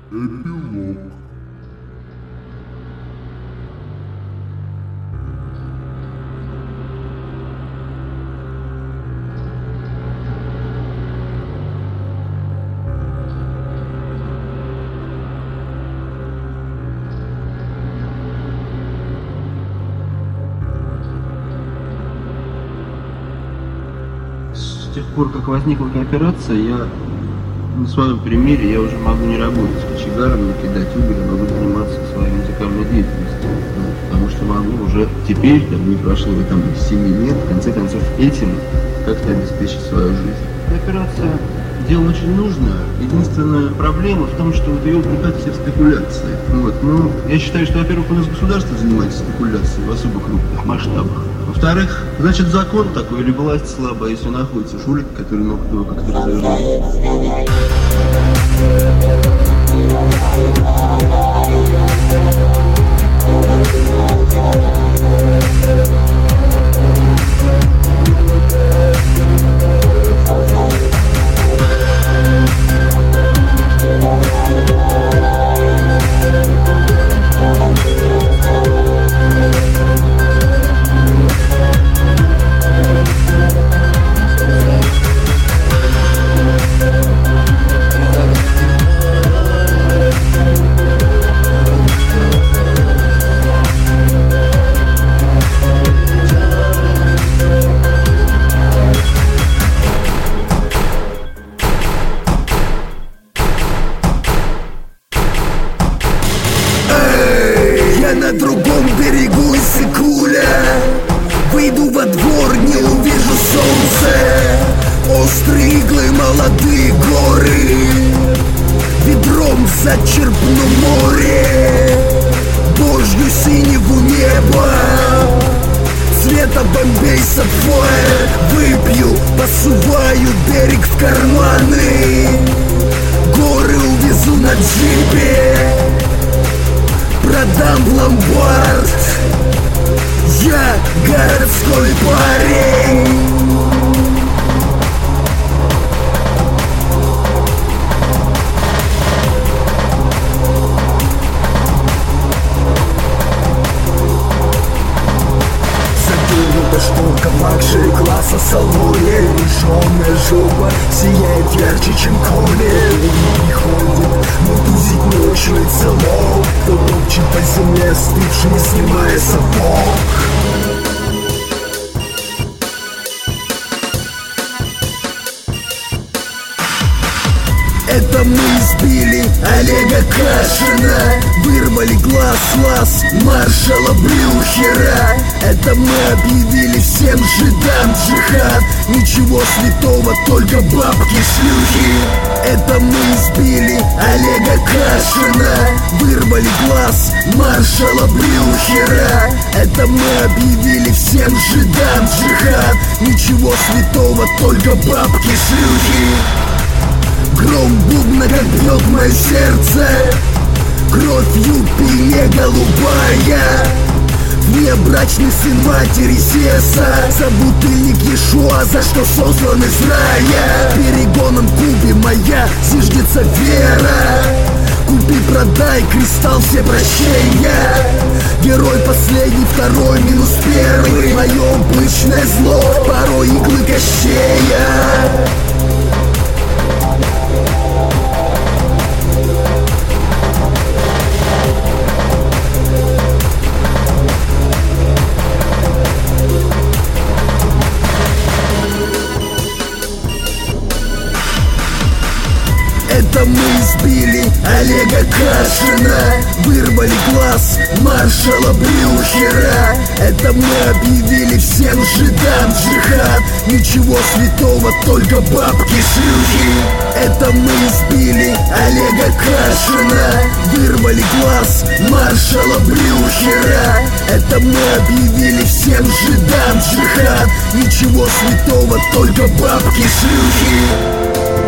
Эпилог. С тех пор, как возникла кооперация, на своем примере я уже могу не работать кочегаром, не кидать уголь, могу заниматься своей музыкальной деятельностью. Потому что могу уже теперь, не прошло там 7 лет, в конце концов, этим как-то обеспечить свою жизнь. Кооперация — дело очень нужное. Единственная проблема в том, что ее упрекают все в спекуляции. Но я считаю, что, во-первых, у нас государство занимается спекуляцией в особо крупных масштабах. Во-вторых, значит, закон такой или власть слабая, если находится жулик, который мог его как-то развернуть. На другом берегу Иссык-Куля выйду во двор, не увижу солнце. Острые иглы, молодые горы, ведром зачерпну море. Божью синеву неба, цвета Бомбей сапфир. Выпью, посуваю берег в карманы, горы увезу на джипе, продам в ломбард. Я городской парень. Задвинута шторка в лакшери класса салоне. Лишённая жопа сияет ярче, чем коли. Он приходит, но тузить ночью и целок. Кто топчет по земле, остывший, не снимая сапог. Это мы избили Олега Кашина, вырвали глаз маршала Блюхера. Это мы объявили всем жидам джихад. Ничего святого, только бабки-шлюхи. Это мы избили Олега Кашина, вырвали глаз маршала Блюхера. Это мы объявили всем жидам джихад. Ничего святого, только бабки-шлюхи. Гром бубна, как бьет мое сердце, кровь юпи не голубая. Внебрачный сын матери Сеса, собутыльник Иешуа, за что сослан из рая. Перегоном Куби моя зиждется вера. Купи, продай, кристалл, все прощения. Герой последний, второй, минус первый. Мое обычное зло, порой иглы Кощея. Это мы избили Олега Кашина, вырвали глаз маршала Блюхера. Это мы объявили всем жидам джихад. Ничего святого, только бабки-шлюхи. Это мы избили Олега Кашина, вырвали глаз маршала Блюхера. Это мы объявили всем жидам джихад. Ничего святого, только бабки-шлюхи.